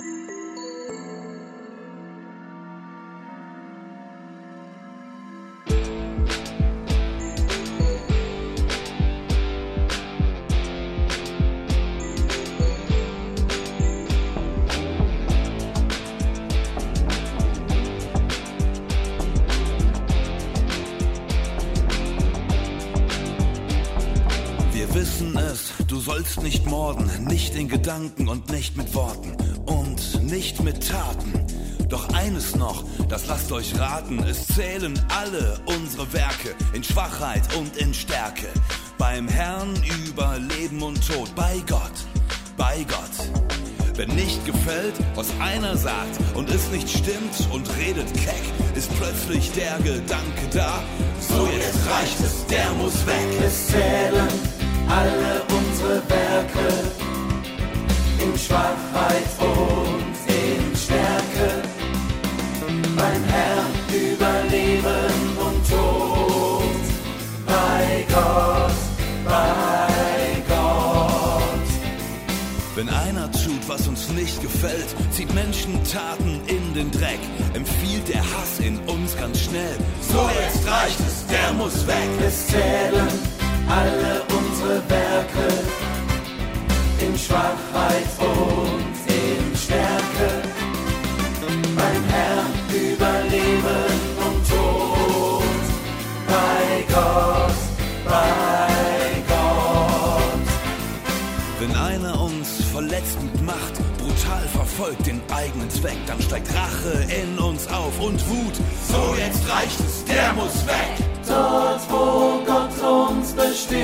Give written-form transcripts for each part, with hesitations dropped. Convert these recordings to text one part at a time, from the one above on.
Du sollst nicht morden, nicht in Gedanken und nicht mit Worten und nicht mit Taten. Doch eines noch, das lasst euch raten, es zählen alle unsere Werke in Schwachheit und in Stärke. Beim Herrn über Leben und Tod, bei Gott, bei Gott. Wenn nicht gefällt, was einer sagt und es nicht stimmt und redet keck, ist plötzlich der Gedanke da, so jetzt reicht es, der muss weg. Es zählen alle unsere Werke in Schwachheit und in Stärke, beim Herrn über Leben und Tod, bei Gott, bei Gott. Wenn einer tut, was uns nicht gefällt, zieht Menschentaten in den Dreck, empfiehlt der Hass in uns ganz schnell, so jetzt reicht es, der muss weg. Es zählen alle unsere Werke in Schwachheit und in Stärke, beim Herrn über Leben und Tod, bei Gott, bei Gott. Wenn einer uns verletzt mit Macht, brutal verfolgt den eigenen Zweck, dann steigt Rache in uns auf und Wut, so jetzt reicht es, der muss weg. Dort, wo Gott uns bestimmt,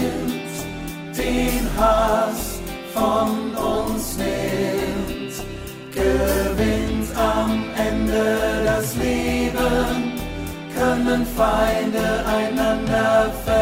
den Hass von uns nimmt, gewinnt am Ende das Leben, können Feinde einander verlieren.